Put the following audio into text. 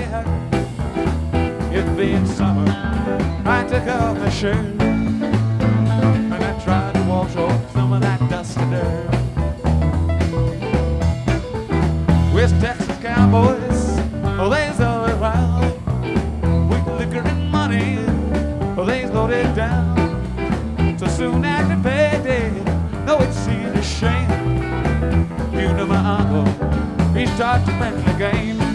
hat. It being summer, I took off my shirt and I tried to wash off some of that dusty dirt. West Texas cowboys, oh, they's all around. With liquor and money, oh, they's loaded down. So soon after payday, no, it seemed a shame. You know my uncle, he started to play the game.